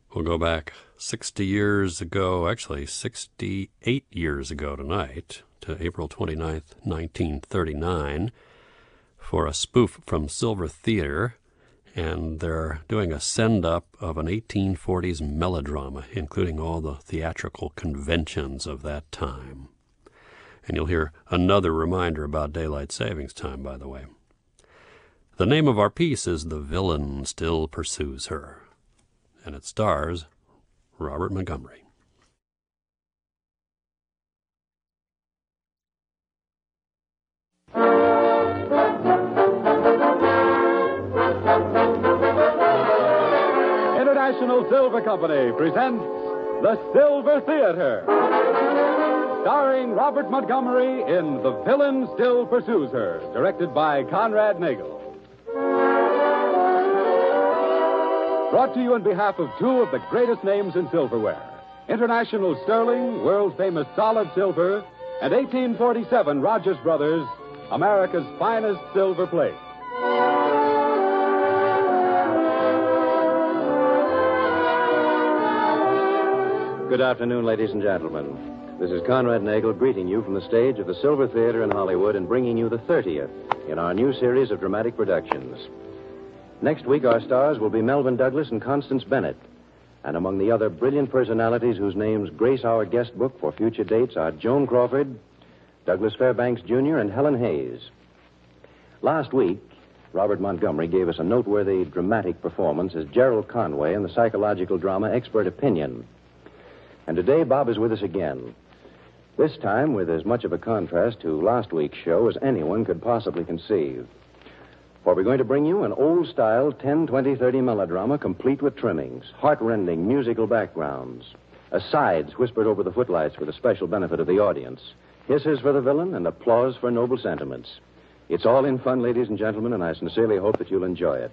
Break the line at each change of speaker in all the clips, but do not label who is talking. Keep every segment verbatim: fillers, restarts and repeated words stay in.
We'll go back sixty years ago, actually sixty-eight years ago tonight, to April twenty-ninth, nineteen thirty-nine, for a spoof from Silver Theater, and they're doing a send-up of an eighteen forties melodrama, including all the theatrical conventions of that time. And you'll hear another reminder about daylight savings time, by the way. The name of our piece is The Villain Still Pursues Her, and it stars Robert Montgomery.
International Silver Company presents The Silver Theater, starring Robert Montgomery in The Villain Still Pursues Her, directed by Conrad Nagel. Brought to you on behalf of two of the greatest names in silverware, International Sterling, world famous solid silver, and eighteen forty-seven Rogers Brothers, America's finest silver plate.
Good afternoon, ladies and gentlemen. This is Conrad Nagel greeting you from the stage of the Silver Theater in Hollywood and bringing you the thirtieth in our new series of dramatic productions. Next week, our stars will be Melvyn Douglas and Constance Bennett. And among the other brilliant personalities whose names grace our guest book for future dates are Joan Crawford, Douglas Fairbanks Junior, and Helen Hayes. Last week, Robert Montgomery gave us a noteworthy dramatic performance as Gerald Conway in the psychological drama Expert Opinion. And today, Bob is with us again. This time with as much of a contrast to last week's show as anyone could possibly conceive. For we're going to bring you an old-style ten, twenty, thirty melodrama complete with trimmings, heart-rending musical backgrounds, asides whispered over the footlights for the special benefit of the audience, hisses for the villain, and applause for noble sentiments. It's all in fun, ladies and gentlemen, and I sincerely hope that you'll enjoy it.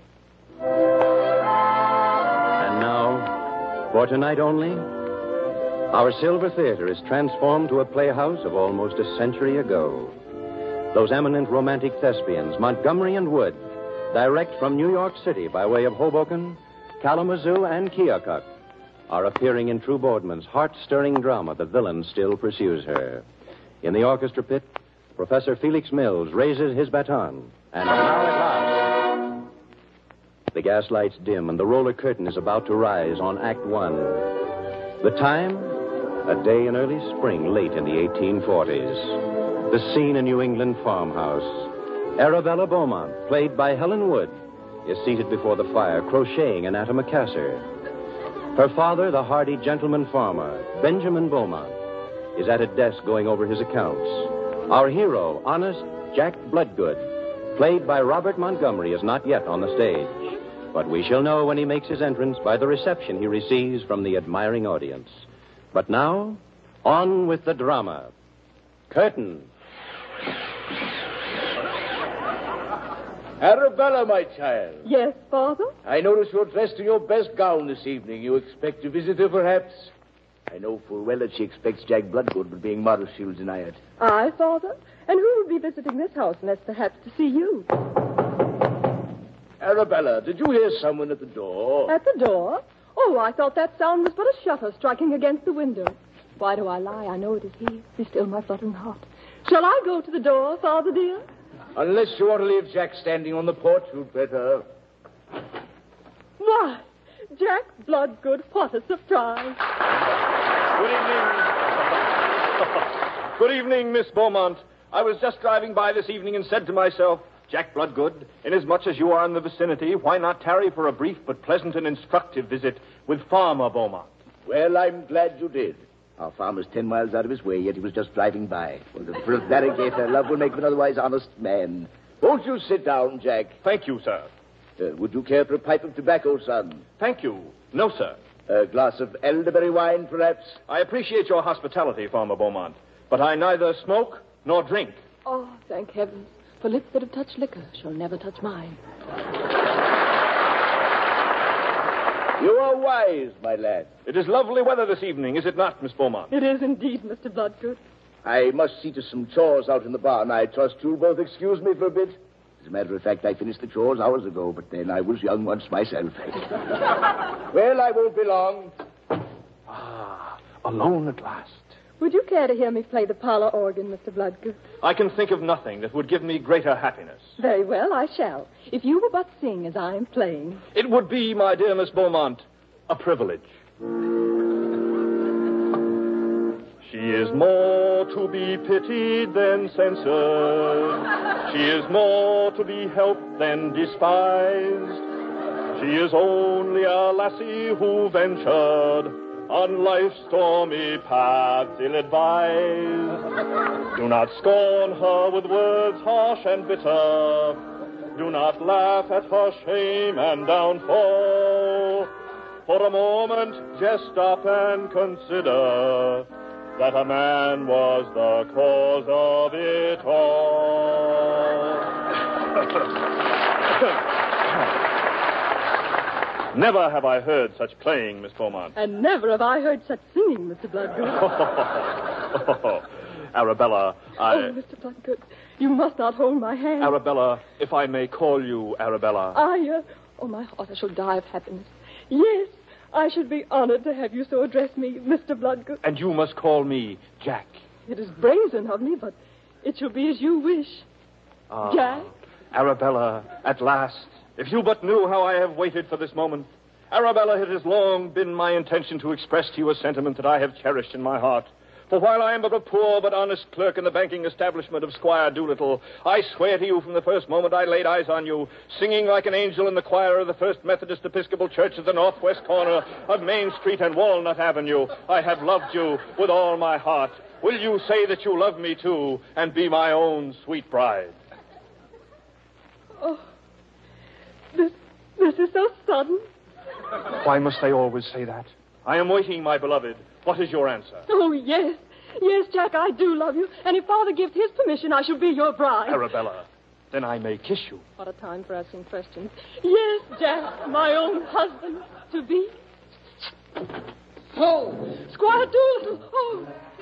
And now, for tonight only, our Silver Theater is transformed to a playhouse of almost a century ago. Those eminent romantic thespians, Montgomery and Wood, direct from New York City by way of Hoboken, Kalamazoo, and Keokuk, are appearing in True Boardman's heart-stirring drama, The Villain Still Pursues Her. In the orchestra pit, Professor Felix Mills raises his baton. And now at last, the gaslights dim and the roller curtain is about to rise on Act One. The time, a day in early spring, late in the eighteen forties. The scene, a New England farmhouse. Arabella Beaumont, played by Helen Wood, is seated before the fire, crocheting an antimacassar. Her father, the hardy gentleman farmer, Benjamin Beaumont, is at a desk going over his accounts. Our hero, honest Jack Bloodgood, played by Robert Montgomery, is not yet on the stage. But we shall know when he makes his entrance by the reception he receives from the admiring audience. But now, on with the drama. Curtain.
Arabella, my child.
Yes, Father?
I notice you're dressed in your best gown this evening. You expect a visitor, perhaps? I know full well that she expects Jack Bloodgood, but being modest, she'll deny it.
I, Father? And who will be visiting this house unless perhaps to see you?
Arabella, did you hear someone at the door?
At the door? Oh, I thought that sound was but a shutter striking against the window. Why do I lie? I know it is he. Be still my fluttering heart. Shall I go to the door, Father dear?
Unless you want to leave Jack standing on the porch, you'd better.
Why, Jack Bloodgood, what a surprise.
Good evening. Good evening, Miss Beaumont. I was just driving by this evening and said to myself, Jack Bloodgood, inasmuch as you are in the vicinity, why not tarry for a brief but pleasant and instructive visit with Farmer Beaumont?
Well, I'm glad you did. Our farmer's ten miles out of his way, yet he was just driving by. Well, the prevaricator love will make of an otherwise honest man. Won't you sit down, Jack?
Thank you, sir.
Uh, would you care for a pipe of tobacco, son?
Thank you. No, sir.
A glass of elderberry wine, perhaps?
I appreciate your hospitality, Farmer Beaumont, but I neither smoke nor drink.
Oh, thank heavens. For lips that have touched liquor shall never touch mine.
You are wise, my lad.
It is lovely weather this evening, is it not, Miss Beaumont?
It is indeed, Mister Bloodgood.
I must see to some chores out in the barn. I trust you'll both excuse me for a bit. As a matter of fact, I finished the chores hours ago, but then I was young once myself. Well, I won't be long.
Ah, alone at last.
Would you care to hear me play the parlor organ, Mister Bloodgood?
I can think of nothing that would give me greater happiness.
Very well, I shall. If you will but sing as I am playing.
It would be, my dear Miss Beaumont, a privilege. She is more to be pitied than censured. She is more to be helped than despised. She is only a lassie who ventured on life's stormy paths ill-advised. Do not scorn her with words harsh and bitter. Do not laugh at her shame and downfall. For a moment, just stop and consider that a man was the cause of it all. Never have I heard such playing, Miss Beaumont.
And never have I heard such singing, Mister Bloodgood.
Arabella, I...
Oh, Mister Bloodgood, you must not hold my hand.
Arabella, if I may call you Arabella.
I, uh... Oh, my heart, I shall die of happiness. Yes, I should be honored to have you so address me, Mister Bloodgood.
And you must call me Jack.
It is brazen of me, but it shall be as you wish.
Ah,
Jack?
Arabella, at last. If you but knew how I have waited for this moment. Arabella, it has long been my intention to express to you a sentiment that I have cherished in my heart. For while I am but a poor but honest clerk in the banking establishment of Squire Doolittle, I swear to you from the first moment I laid eyes on you, singing like an angel in the choir of the First Methodist Episcopal Church at the northwest corner of Main Street and Walnut Avenue, I have loved you with all my heart. Will you say that you love me, too, and be my own sweet bride?
Oh, this, this is so sudden.
Why must I always say that? I am waiting, my beloved. What is your answer?
Oh, yes. Yes, Jack, I do love you. And if Father gives his permission, I shall be your bride.
Arabella, then I may kiss you.
What a time for asking questions. Yes, Jack, my own husband to be.
So,
Squire Doolittle. Oh.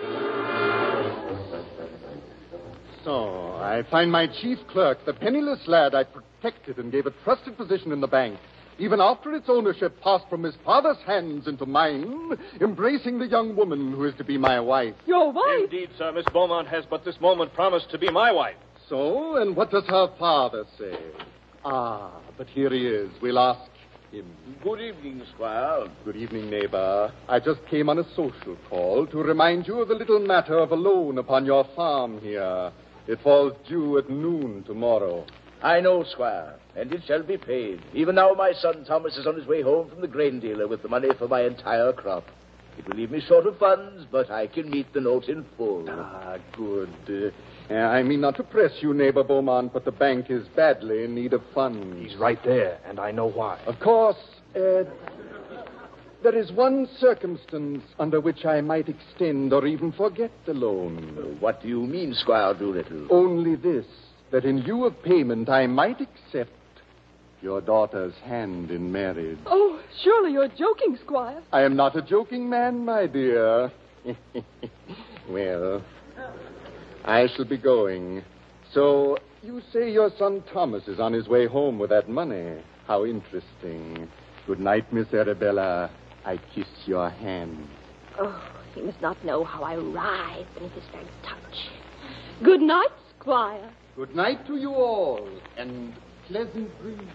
so I find my chief clerk, the penniless lad I protected and gave a trusted position in the bank, even after its ownership passed from his father's hands into mine, embracing the young woman who is to be my wife.
Your wife?
Indeed, sir, Miss Beaumont has but this moment promised to be my wife.
So, and what does her father say? Ah, but here he is. We'll ask him.
Good evening, Squire.
Good evening, neighbor. I just came on a social call to remind you of the little matter of a loan upon your farm here. It falls due at noon tomorrow.
I know, Squire, and it shall be paid. Even now my son Thomas is on his way home from the grain dealer with the money for my entire crop. It will leave me short of funds, but I can meet the note in full.
Ah, good. Uh, I mean not to press you, neighbor Beaumont, but the bank is badly in need of funds.
He's right there, and I know why.
Of course, uh, there is one circumstance under which I might extend or even forget the loan.
What do you mean, Squire Doolittle?
Only this, that in lieu of payment I might accept your daughter's hand in marriage.
Oh, surely you're joking, Squire.
I am not a joking man, my dear. Well, I shall be going. So, you say your son Thomas is on his way home with that money. How interesting. Good night, Miss Arabella. I kiss your hand.
Oh, he must not know how I writhe beneath his very touch. Good night, Squire.
Good night to you all, and pleasant dreams.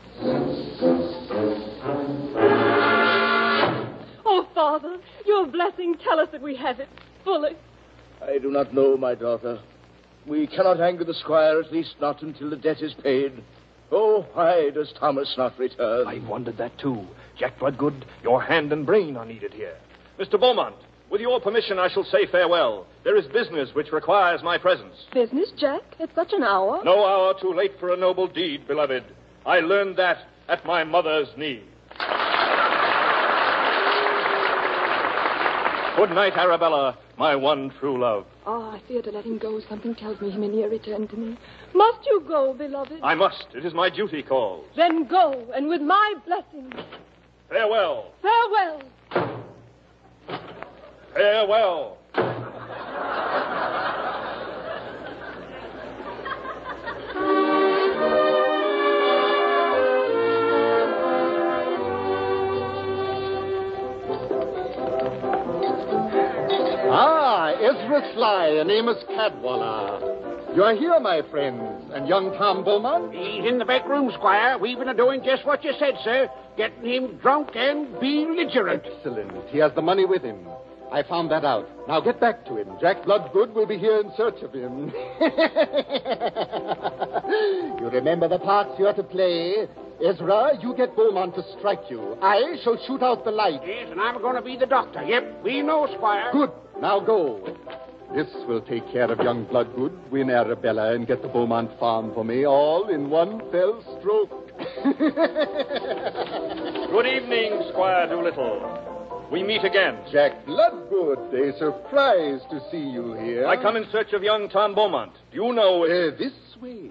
Oh, Father, your blessing, tell us that we have it fully.
I do not know, my daughter. We cannot anger the squire, at least not until the debt is paid. Oh, why does Thomas not return?
I wondered that, too. Jack Bloodgood, your hand and brain are needed here. Mister Beaumont, with your permission, I shall say farewell. There is business which requires my presence.
Business, Jack? At such an hour?
No hour too late for a noble deed, beloved. I learned that at my mother's knee. Good night, Arabella, my one true love.
Oh, I fear to let him go. Something tells me he may ne'er return to me. Must you go, beloved?
I must. It is my duty calls.
Then go, and with my blessing.
Farewell.
Farewell.
Farewell.
Ezra Sly and Amos Cadwallader. You are here, my friends, and young Tom Beaumont?
He's in the back room, Squire. We've been doing just what you said, sir. Getting him drunk and belligerent.
Excellent. He has the money with him. I found that out. Now get back to him. Jack Bloodgood will be here in search of him. You remember the parts you are to play? Ezra, you get Beaumont to strike you. I shall shoot out the light.
Yes, and I'm going to be the doctor. Yep, we know, Squire.
Good. Now go. This will take care of young Bloodgood, win Arabella, and get the Beaumont farm for me, all in one fell stroke.
Good evening, Squire Doolittle. We meet again.
Jack Bloodgood, a surprise to see you here.
I come in search of young Tom Beaumont. Do you know...
Uh, this way.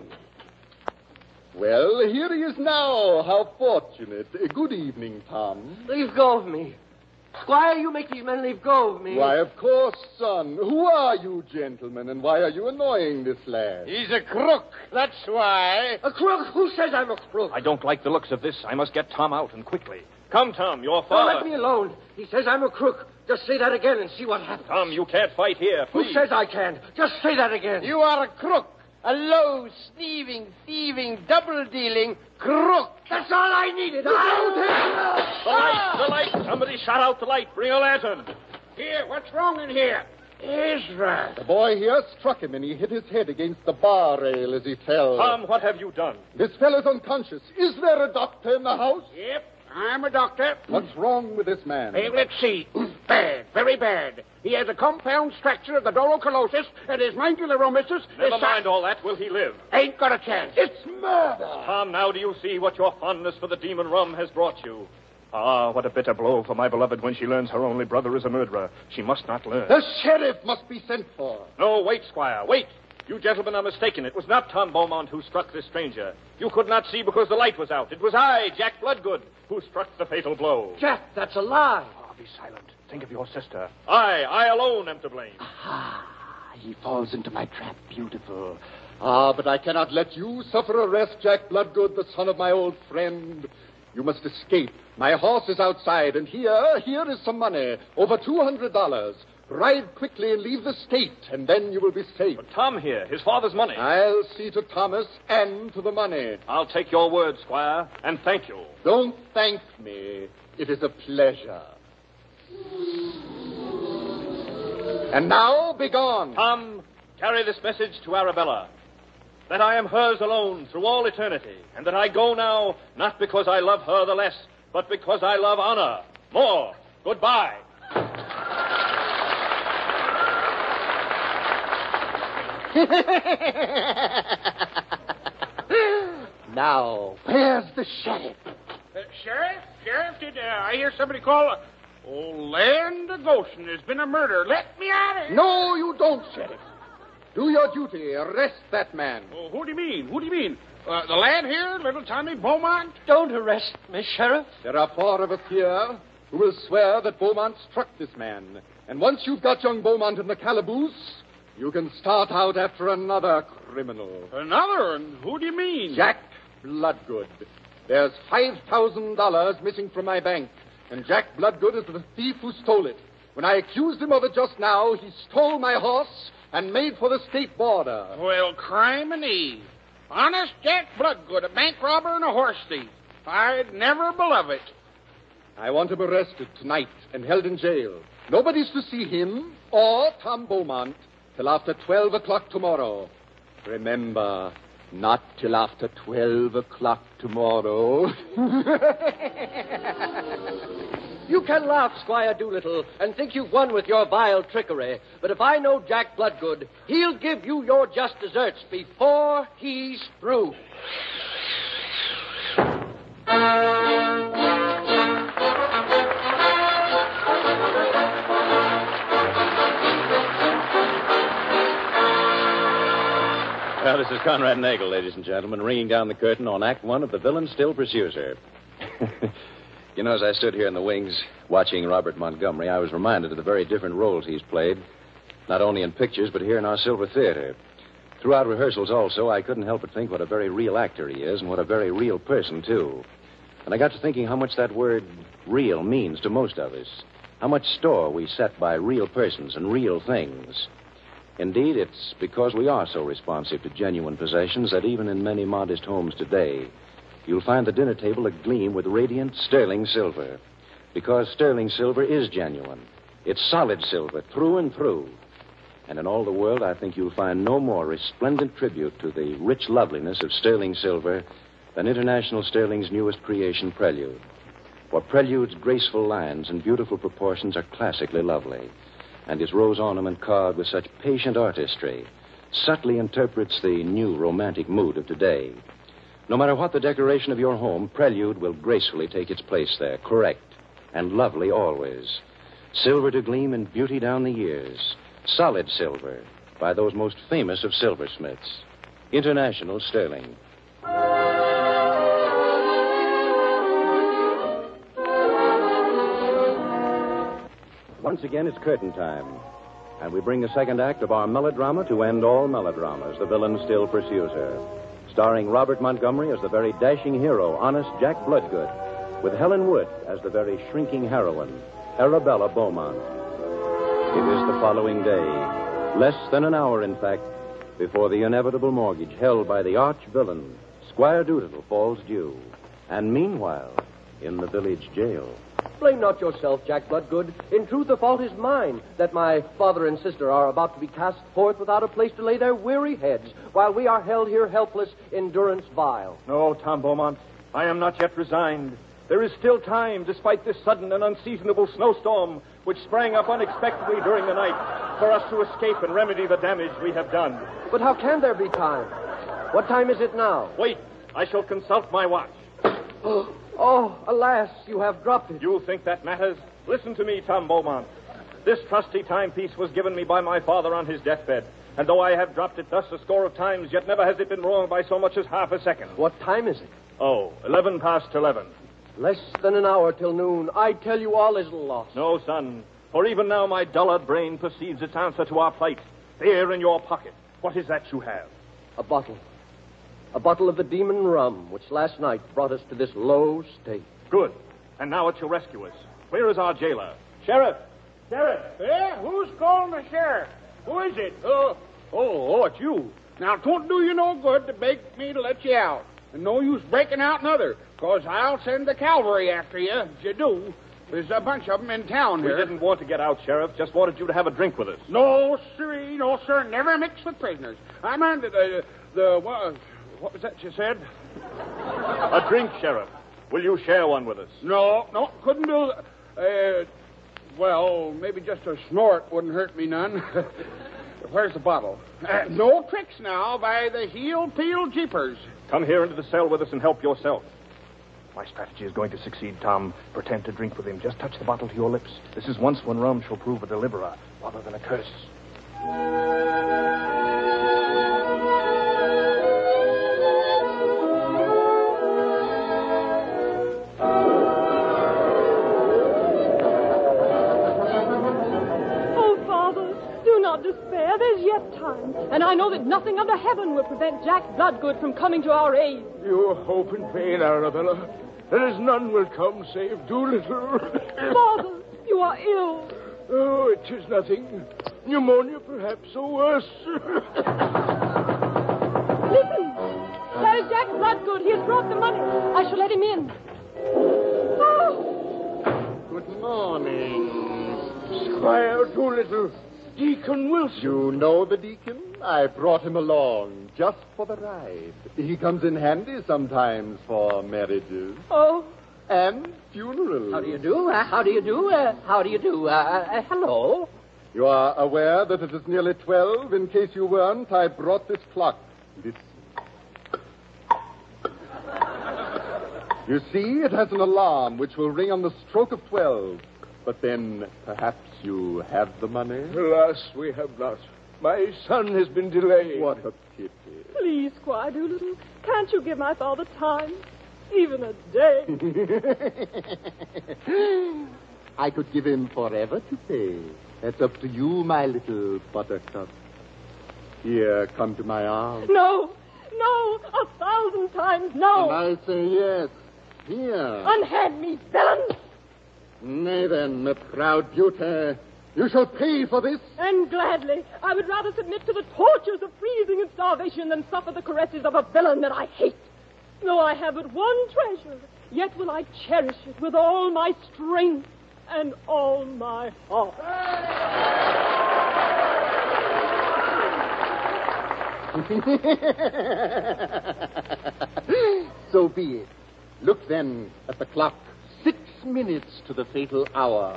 Well, here he is now. How fortunate. Uh, good evening, Tom.
Leave go of me. Squire, you make these men leave go of me.
Why, of course, son. Who are you, gentlemen, and why are you annoying this lad?
He's a crook. That's why.
A crook? Who says I'm a crook?
I don't like the looks of this. I must get Tom out, and quickly. Come, Tom, your
Don't
father...
let me alone. He says I'm a crook. Just say that again and see what happens.
Tom, you can't fight here, please.
Who says I can? Just say that again.
You are a crook. A low, sneeving, thieving, double-dealing crook.
That's all I needed. I
The light, the light. Somebody shot out the light. Bring a lantern.
Here, what's wrong in here? Ezra.
The boy here struck him, and he hit his head against the bar rail as he fell.
Tom, what have you done?
This fellow's unconscious. Is there a doctor in the house?
Yep, I'm a doctor.
What's wrong with this man?
Hey, let's see. Bad, very bad. He has a compound fracture of the dorocolosis, and his mangularomyces...
Never
is
mind all that. Will he live?
Ain't got a chance.
It's murder!
Tom, now do you see what your fondness for the demon rum has brought you? Ah, what a bitter blow for my beloved when she learns her only brother is a murderer. She must not learn.
The sheriff must be sent for.
No, wait, Squire, wait. You gentlemen are mistaken. It was not Tom Beaumont who struck this stranger. You could not see because the light was out. It was I, Jack Bloodgood, who struck the fatal blow.
Jack, that's a lie.
Oh, be silent. Think of your sister. I, I alone am to blame.
Ah, he falls into my trap. Beautiful. Ah, but I cannot let you suffer arrest, Jack Bloodgood, the son of my old friend. You must escape. My horse is outside, and here, here is some money. Over two hundred dollars. Ride quickly and leave the state, and then you will be safe.
But Tom here, his father's money.
I'll see to Thomas and to the money.
I'll take your word, Squire, and thank you.
Don't thank me. It is a pleasure. And now, begone.
Tom, carry this message to Arabella. That I am hers alone through all eternity, and that I go now not because I love her the less, but because I love honor more. Goodbye.
Now, where's the sheriff?
Uh, Sheriff? Sheriff, did uh, I hear somebody call? Oh, land of Goshen, there's been a murder. Let me out of here.
No, you don't, sheriff. Do your duty. Arrest that man.
Oh, who do you mean? Who do you mean? Uh, the lad here, little Tommy Beaumont?
Don't arrest me, Sheriff.
There are four of us here who will swear that Beaumont struck this man. And once you've got young Beaumont in the calaboose, you can start out after another criminal.
Another? And who do you mean?
Jack Bloodgood. There's five thousand dollars missing from my bank, and Jack Bloodgood is the thief who stole it. When I accused him of it just now, he stole my horse and made for the state border.
Well, crime and Eve. Honest Jack Bloodgood, a bank robber and a horse thief. I'd never believe it.
I want him arrested tonight and held in jail. Nobody's to see him or Tom Beaumont till after twelve o'clock tomorrow. Remember, not till after twelve o'clock tomorrow.
You can laugh, Squire Doolittle, and think you've won with your vile trickery. But if I know Jack Bloodgood, he'll give you your just deserts before he's through.
Well, this is Conrad Nagel, ladies and gentlemen, ringing down the curtain on Act One of The Villain Still Pursues Her. You know, as I stood here in the wings watching Robert Montgomery, I was reminded of the very different roles he's played, not only in pictures, but here in our Silver Theater. Throughout rehearsals also, I couldn't help but think what a very real actor he is, and what a very real person, too. And I got to thinking how much that word real means to most of us. how much store we set by real persons and real things. Indeed, it's because we are so responsive to genuine possessions that even in many modest homes today, you'll find the dinner table agleam with radiant sterling silver. Because sterling silver is genuine. It's solid silver through and through. And in all the world, I think you'll find no more resplendent tribute to the rich loveliness of sterling silver than International Sterling's newest creation, Prelude. For Prelude's graceful lines and beautiful proportions are classically lovely, and its rose ornament carved with such patient artistry subtly interprets the new romantic mood of today. No matter what the decoration of your home, Prelude will gracefully take its place there, correct and lovely always. Silver to gleam in beauty down the years. Solid silver by those most famous of silversmiths. International Sterling. Once again, it's curtain time. And we bring the second act of our melodrama to end all melodramas. The villain still pursues her. Starring Robert Montgomery as the very dashing hero, honest Jack Bloodgood, with Helen Wood as the very shrinking heroine, Arabella Beaumont. It is the following day, less than an hour, in fact, before the inevitable mortgage held by the arch-villain, Squire Doolittle, falls due. And meanwhile, in the village jail...
Blame not yourself, Jack Bloodgood. In truth, the fault is mine, that my father and sister are about to be cast forth without a place to lay their weary heads, while we are held here helpless in durance vile.
No, Tom Beaumont, I am not yet resigned. There is still time, despite this sudden and unseasonable snowstorm, which sprang up unexpectedly during the night, for us to escape and remedy the damage we have done.
But how can there be time? What time is it now?
Wait, I shall consult my watch.
Oh, alas, you have dropped it.
You think that matters? Listen to me, Tom Beaumont. This trusty timepiece was given me by my father on his deathbed. And though I have dropped it thus a score of times, yet never has it been wrong by so much as half a second.
What time is it?
Oh, eleven past eleven.
Less than an hour till noon. I tell you, all is lost.
No, son. For even now my dullard brain perceives its answer to our plight. There in your pocket. What is that you have?
A bottle. A bottle of the demon rum, which last night brought us to this low state.
Good. And now it's your rescuers. Where is our jailer? Sheriff! Sheriff!
Eh? Who's calling the sheriff? Who is it? Oh, oh, oh, it's you. Now, 'twon't do you no good to beg me to let you out. And no use breaking out another, because I'll send the cavalry after you if you do. There's a bunch of them in town
We
here.
didn't want to get out, Sheriff. Just wanted you to have a drink with us.
No, sirree, no, sir. Never mix with prisoners. I meant the, the, the what, what was that you said?
A drink, Sheriff. Will you share one with us?
No, no, couldn't do that. Uh, well, maybe just a snort wouldn't hurt me none. Where's the bottle? Uh, no tricks now by the heel-peel jeepers.
Come here into the cell with us and help yourself. My strategy is going to succeed, Tom. Pretend to drink with him. Just touch the bottle to your lips. This is once when rum shall prove a deliverer rather than a curse.
Oh, Father, do not despair. There's yet time. And I know that nothing under heaven will prevent Jack Bloodgood from coming to our aid.
You hope and pain, Arabella. There is none will come save Doolittle.
Father, you are ill.
Oh, it is nothing. Pneumonia, perhaps, or worse.
Listen. There is Jack Bloodgood. He has brought the money. I shall let him in. Oh.
Good morning.
Squire Doolittle. Deacon Wilson.
You know the deacon? I brought him along just for the ride. He comes in handy sometimes for marriages
Oh.
and funerals.
How do you do? Uh, how do you do? Uh, how do you do? Uh, uh, hello?
You are aware that it is nearly twelve? In case you weren't, I brought this clock. Listen. You see, it has an alarm which will ring on the stroke of twelve. But then, perhaps you have the money?
Alas, we have not. My son has been delayed.
What a pity.
Please, Squire Doolittle, can't you give my father time? Even a day.
I could give him forever to pay. That's up to you, my little buttercup. Here, come to my arms.
No, no, a thousand times no.
And I say yes. Here.
Unhand me, villain.
Nay, then, my proud beauty, you shall pay for this.
And gladly. I would rather submit to the tortures of freezing and starvation than suffer the caresses of a villain that I hate. Though I have but one treasure, yet will I cherish it with all my strength and all my heart.
So be it. Look then at the clock. Six minutes to the fatal hour.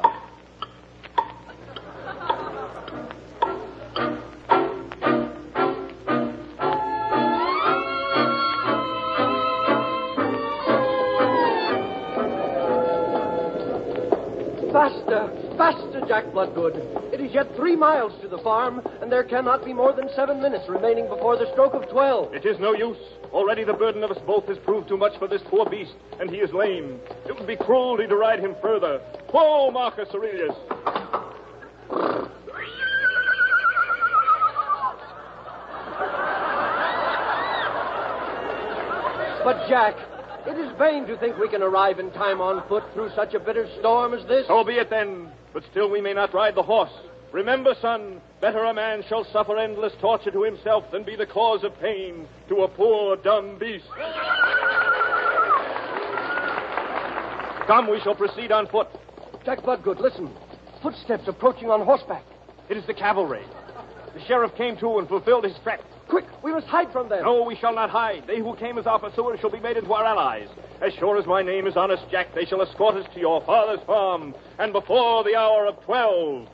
Faster, faster, Jack Bloodgood. It is yet three miles to the farm, and there cannot be more than seven minutes remaining before the stroke of twelve.
It is no use. Already the burden of us both has proved too much for this poor beast, and he is lame. It would be cruelty to ride him further. Whoa, Marcus Aurelius.
But, Jack, it is vain to think we can arrive in time on foot through such a bitter storm as this.
So be it then, but still we may not ride the horse. Remember, son, better a man shall suffer endless torture to himself than be the cause of pain to a poor, dumb beast. Come, we shall proceed on foot.
Jack Bloodgood, listen. Footsteps approaching on horseback.
It is the cavalry. The sheriff came to and fulfilled his threat.
Quick, we must hide from them.
No, we shall not hide. They who came as our pursuers shall be made into our allies. As sure as my name is Honest Jack, they shall escort us to your father's farm, and before the hour of twelve.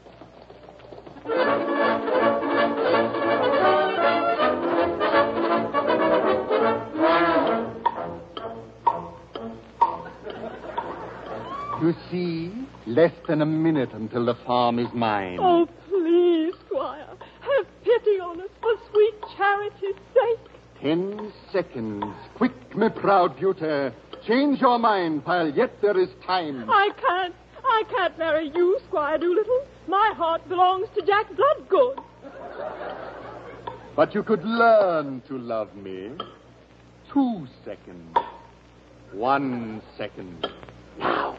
You see, less than a minute until the farm is mine.
Oh, please, Squire, have pity on us for sweet charity's sake.
Ten seconds. Quick, my proud beauty. Change your mind while yet there is time.
I can't. I can't marry you, Squire Doolittle. My heart belongs to Jack Bloodgood.
But you could learn to love me. Two seconds. One second. Now.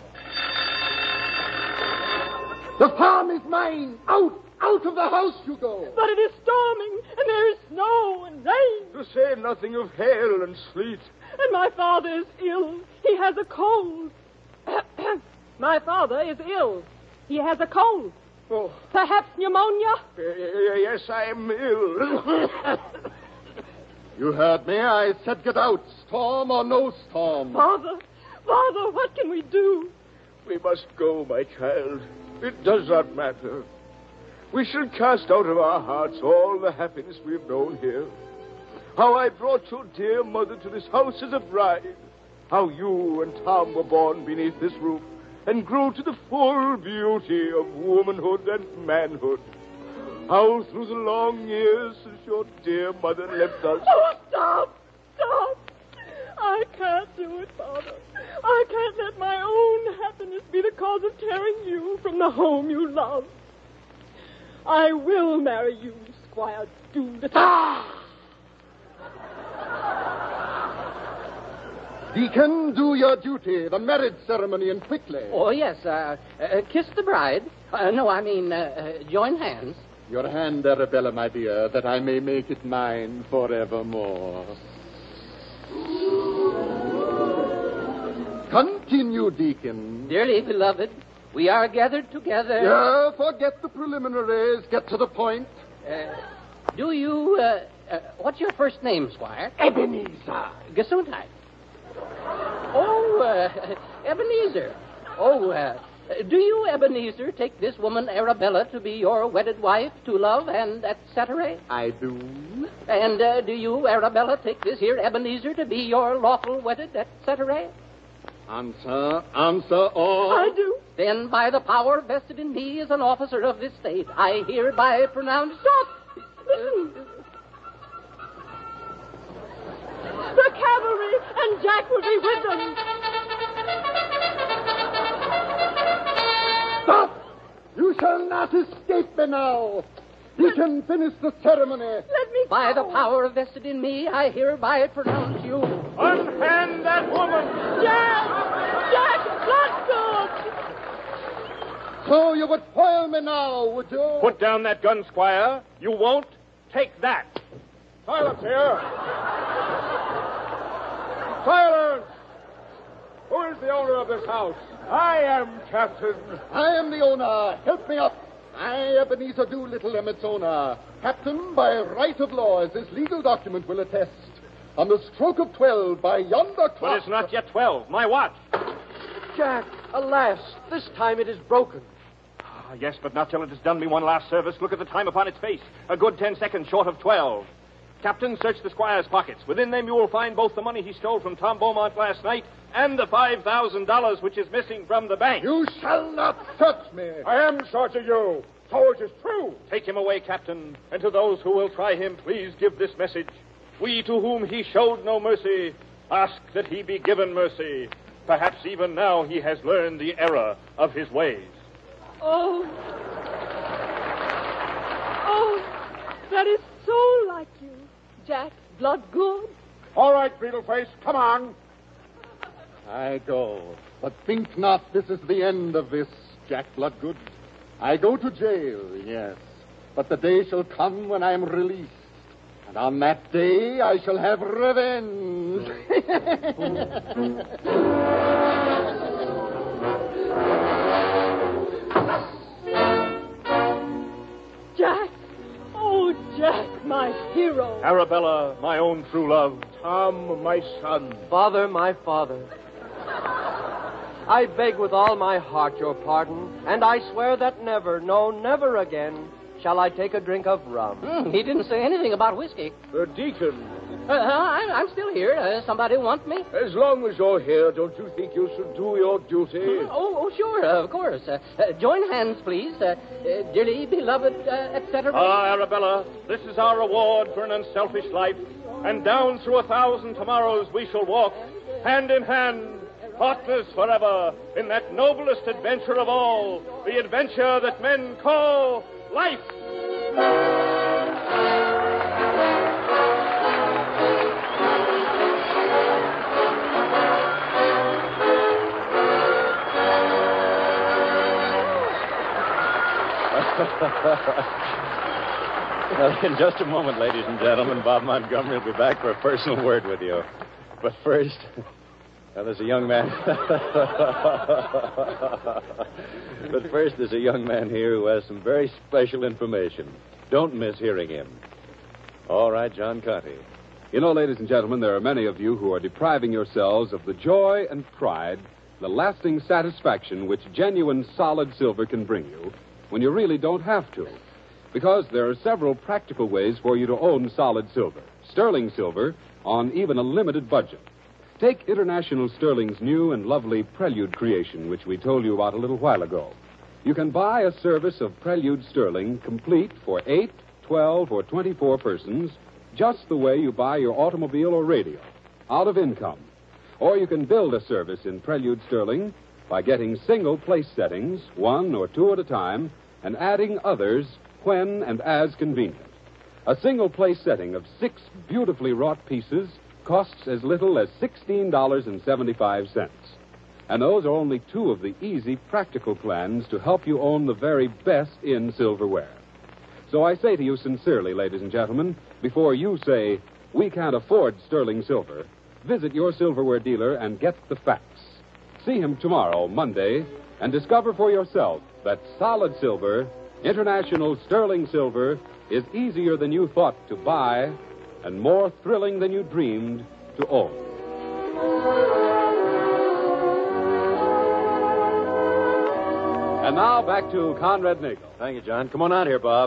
The farm is mine. Out, out of the house you go.
But it is storming, and there is snow and rain.
To say nothing of hail and sleet.
And my father is ill. He has a cold. My father is ill. He has a cold.
Oh.
Perhaps pneumonia?
Uh, yes, I am ill.
You heard me. I said get out. Storm or no storm.
Father, Father, what can we do?
We must go, my child. It does not matter. We shall cast out of our hearts all the happiness we have known here. How I brought your dear mother to this house as a bride. How you and Tom were born beneath this roof and grew to the full beauty of womanhood and manhood. How through the long years since your dear mother left us...
Oh, stop! Stop! I can't do it, Father. I can't let my own happiness be the cause of tearing you from the home you love. I will marry you, Squire Doolittle. Ah!
Deacon, do your duty, the marriage ceremony, and quickly.
Oh, yes. Uh, uh, kiss the bride. Uh, no, I mean, uh, uh, join hands.
Your hand, Arabella, my dear, that I may make it mine forevermore. Continue, Deacon.
Dearly beloved, we are gathered together.
Yeah, forget the preliminaries. Get to the point.
Uh, do you, uh, uh, what's your first name, Squire?
Ebenezer.
Gesundheit. Oh, uh, Ebenezer. Oh, uh, do you, Ebenezer, take this woman Arabella to be your wedded wife, to love, and et cetera?
I do.
And uh, do you, Arabella, take this here Ebenezer to be your lawful wedded, et cetera?
Answer, answer all.
I do.
Then, by the power vested in me as an officer of this state, I hereby pronounce...
Stop! Listen. The cavalry, and Jack will be with them.
Stop! You shall not escape me now. You can finish the ceremony.
Let me
By
go.
the power vested in me, I hereby pronounce you...
Unhand that woman!
Jack! Jack Bloodgood!
So you would foil me now, would you?
Put down that gun, Squire. You won't? Take that.
Silence here. Silence! Who is the owner of this house? I am, Captain.
I am the owner. Help me up. I, Ebenezer Doolittle, am its owner. Captain, by right of law, as this legal document will attest. On the stroke of twelve, by yonder clock...
But it's not yet twelve. My watch.
Jack, alas, this time it is broken.
Ah, yes, but not till it has done me one last service. Look at the time upon its face. A good ten seconds short of twelve. Captain, search the squire's pockets. Within them you will find both the money he stole from Tom Beaumont last night and the five thousand dollars which is missing from the bank.
You shall not search me.
I am searching you. So it is true.
Take him away, Captain, and to those who will try him, please give this message. We to whom he showed no mercy ask that he be given mercy. Perhaps even now he has learned the error of his ways.
Oh. Oh, that is so like you, Jack Bloodgood.
All right, Beetleface, come on.
I go. But think not this is the end of this, Jack Bloodgood. I go to jail, yes. But the day shall come when I am released. And on that day, I shall have revenge.
Jack! Oh, Jack, my hero.
Arabella, my own true love.
Tom, my son.
Father, my father. I beg with all my heart your pardon, and I swear that never, no, never again, shall I take a drink of rum.
Mm, he didn't say anything about whiskey.
The deacon.
Uh, I'm, I'm still here. Uh, somebody want me?
As long as you're here, don't you think you should do your duty?
Oh, oh sure, uh, of course. Uh, uh, join hands, please. Uh, uh, dearly beloved, uh, et cetera.
Ah, Arabella, this is our reward for an unselfish life. And down through a thousand tomorrows we shall walk, hand in hand, partners forever, in that noblest adventure of all, the adventure that men call life.
Well, in just a moment, ladies and gentlemen, Bob Montgomery will be back for a personal word with you. But first, well, there's a young man. But first, there's a young man here who has some very special information. Don't miss hearing him. All right, John Conte.
You know, ladies and gentlemen, there are many of you who are depriving yourselves of the joy and pride, the lasting satisfaction which genuine solid silver can bring you when you really don't have to. Because there are several practical ways for you to own solid silver, sterling silver, on even a limited budget. Take International Sterling's new and lovely Prelude creation, which we told you about a little while ago. You can buy a service of Prelude Sterling complete for eight, twelve, or twenty-four persons, just the way you buy your automobile or radio, out of income. Or you can build a service in Prelude Sterling by getting single place settings, one or two at a time, and adding others when and as convenient. A single place setting of six beautifully wrought pieces costs as little as sixteen dollars and seventy-five cents. And those are only two of the easy, practical plans to help you own the very best in silverware. So I say to you sincerely, ladies and gentlemen, before you say, we can't afford sterling silver, visit your silverware dealer and get the facts. See him tomorrow, Monday, and discover for yourself that solid silver, International Sterling Silver, is easier than you thought to buy and more thrilling than you dreamed to own. And now back to Conrad Nagel.
Thank you, John. Come on out here, Bob.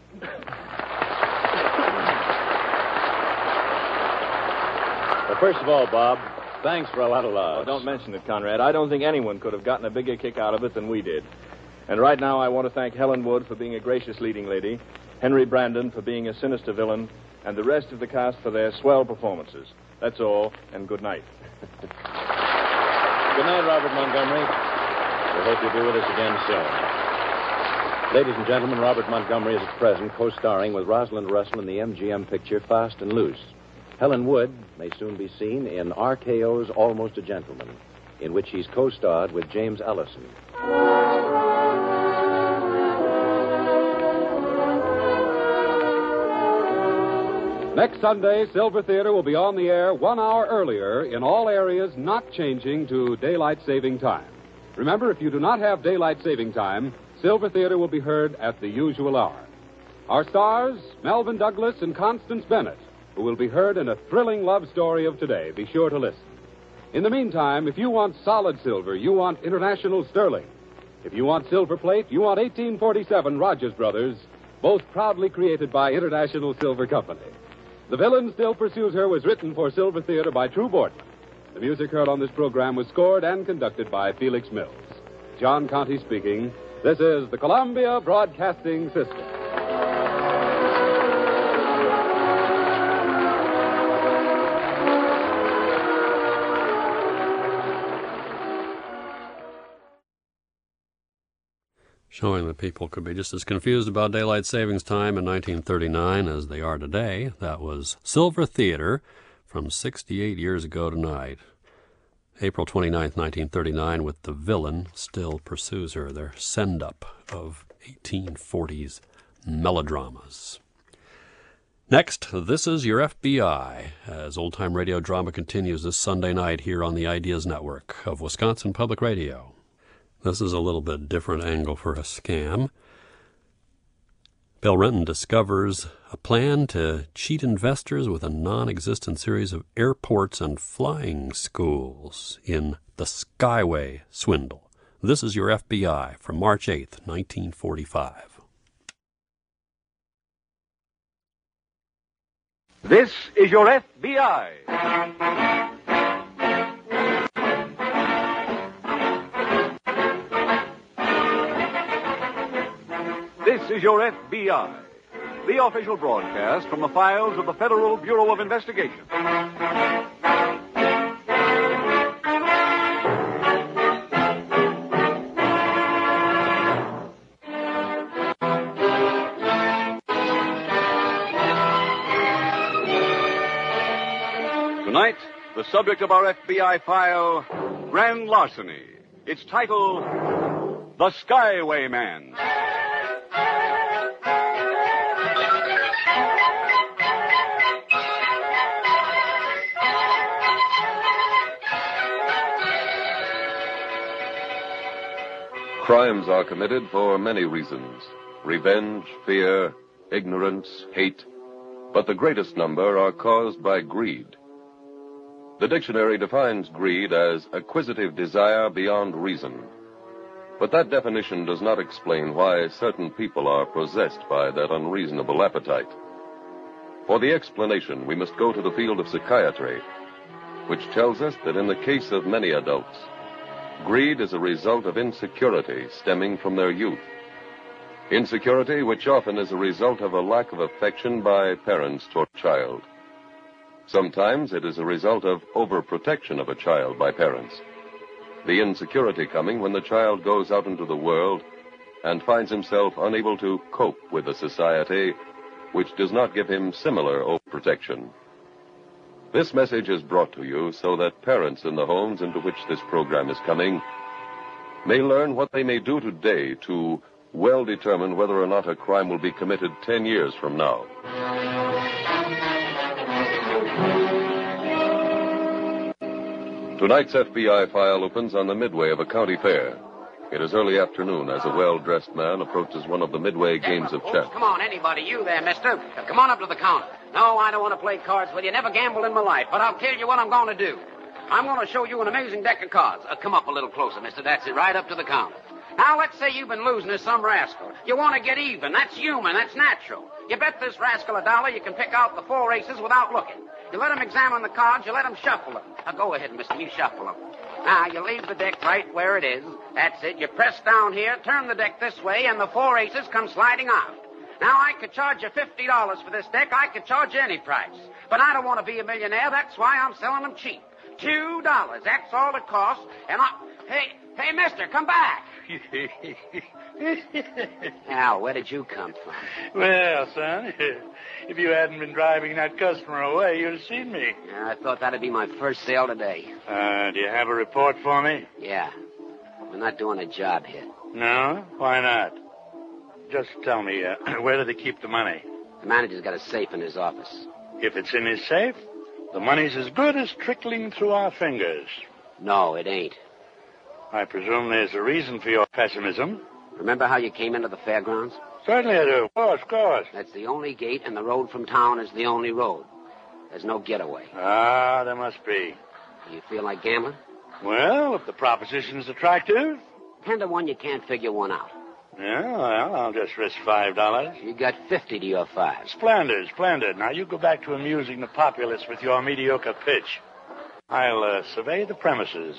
Well, first of all, Bob, thanks for a lot of love.
Oh, don't mention it, Conrad. I don't think anyone could have gotten a bigger kick out of it than we did. And right now I want to thank Helen Wood for being a gracious leading lady, Henry Brandon for being a sinister villain, and the rest of the cast for their swell performances. That's all, and good night.
Good night, Robert Montgomery. We hope you'll be with us again soon. Ladies and gentlemen, Robert Montgomery is at present co-starring with Rosalind Russell in the M G M picture Fast and Loose. Helen Wood may soon be seen in R K O's Almost a Gentleman, in which he's co-starred with James Ellison.
Next Sunday, Silver Theater will be on the air one hour earlier in all areas not changing to daylight saving time. Remember, if you do not have daylight saving time, Silver Theater will be heard at the usual hour. Our stars, Melvin Douglas and Constance Bennett, who will be heard in a thrilling love story of today. Be sure to listen. In the meantime, if you want solid silver, you want International Sterling. If you want silver plate, you want eighteen forty-seven Rogers Brothers, both proudly created by International Silver Company. The Villain Still Pursues Her was written for Silver Theater by True Boardman. The music heard on this program was scored and conducted by Felix Mills. John Conte speaking. This is the Columbia Broadcasting System.
Showing that people could be just as confused about daylight savings time in nineteen thirty-nine as they are today. That was Silver Theater from sixty-eight years ago tonight. April twenty-ninth, nineteen thirty-nine, with The Villain Still Pursues Her, their send-up of eighteen forties melodramas. Next, This Is Your F B I, as old-time radio drama continues this Sunday night here on the Ideas Network of Wisconsin Public Radio. This is a little bit different angle for a scam. Bill Renton discovers a plan to cheat investors with a non-existent series of airports and flying schools in the Skyway Swindle. This is Your F B I from March eighth, nineteen forty-five.
This is Your F B I. This is Your F B I, the official broadcast from the files of the Federal Bureau of Investigation. Tonight, the subject of our F B I file, Grand Larceny. Its title, The Skyway Man.
Crimes are committed for many reasons. Revenge, fear, ignorance, hate. But the greatest number are caused by greed. The dictionary defines greed as acquisitive desire beyond reason. But that definition does not explain why certain people are possessed by that unreasonable appetite. For the explanation, we must go to the field of psychiatry, which tells us that in the case of many adults, greed is a result of insecurity stemming from their youth. Insecurity which often is a result of a lack of affection by parents toward a child. Sometimes it is a result of overprotection of a child by parents. The insecurity coming when the child goes out into the world and finds himself unable to cope with a society which does not give him similar overprotection. This message is brought to you so that parents in the homes into which this program is coming may learn what they may do today to well determine whether or not a crime will be committed ten years from now. Tonight's F B I file opens on the midway of a county fair. It is early afternoon as a well-dressed man approaches one of the midway games of chess.
Come on, anybody. You there, mister. Come on up to the counter. No, I don't want to play cards with you. Never gambled in my life. But I'll tell you what I'm going to do. I'm going to show you an amazing deck of cards. Uh, come up a little closer, mister. That's it. Right up to the counter. Now, let's say you've been losing to some rascal. You want to get even. That's human. That's natural. You bet this rascal a dollar you can pick out the four aces without looking. You let him examine the cards. You let him shuffle them. Now, go ahead, mister. You shuffle them. Now, you leave the deck right where it is. That's it. You press down here, turn the deck this way, and the four aces come sliding out. Now, I could charge you fifty dollars for this deck. I could charge you any price. But I don't want to be a millionaire. That's why I'm selling them cheap. Two dollars. That's all it costs. And I... Hey, hey, mister, come back. Al, where did you come from?
Well, son, if you hadn't been driving that customer away, you'd have seen me.
Yeah, I thought that'd be my first sale today.
Uh, do you have a report for me?
Yeah. We're not doing a job here.
No? Why not? Just tell me, uh, where do they keep the money?
The manager's got a safe in his office.
If it's in his safe, the money's as good as trickling through our fingers.
No, it ain't.
I presume there's a reason for your pessimism.
Remember how you came into the fairgrounds?
Certainly I do. Of course, of course.
That's the only gate, and the road from town is the only road. There's no getaway.
Ah, there must be.
Do you feel like gambling?
Well, if the proposition's attractive.
Ten to one, you can't figure one out.
Yeah, well, I'll just risk five dollars.
You got fifty to your five.
Splendid, splendid. Now you go back to amusing the populace with your mediocre pitch. I'll uh, survey the premises.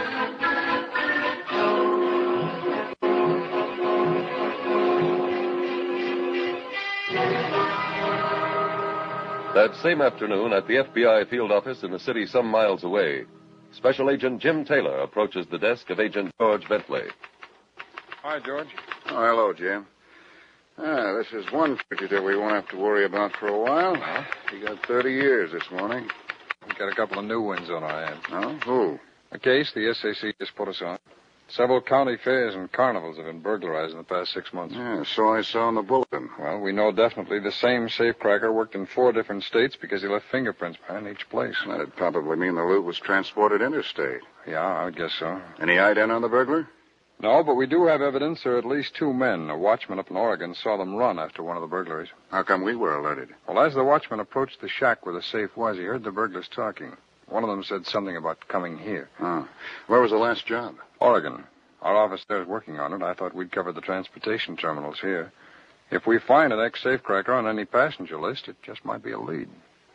That same afternoon, at the F B I field office in the city some miles away, Special Agent Jim Taylor approaches the desk of Agent George Bentley.
Hi, George. Oh, hello, Jim. Ah, this is one fugitive we won't have to worry about for a while. Huh? He got thirty years this morning.
We got a couple of new ones on our hands.
Oh? Who?
A case the S A C just put us on. Several county fairs and carnivals have been burglarized in the past six months.
Yeah, so I saw in the bulletin.
Well, we know definitely the same safecracker worked in four different states because he left fingerprints behind each place.
That'd probably mean the loot was transported interstate.
Yeah, I would guess so.
Any idea on the burglar?
No, but we do have evidence there are at least two men. A watchman up in Oregon saw them run after one of the burglaries.
How come we were alerted?
Well, as the watchman approached the shack where the safe was, he heard the burglars talking. One of them said something about coming here.
Oh. Where was the last job?
Oregon. Our office there is working on it. I thought we'd cover the transportation terminals here. If we find an ex-safecracker on any passenger list, it just might be a lead.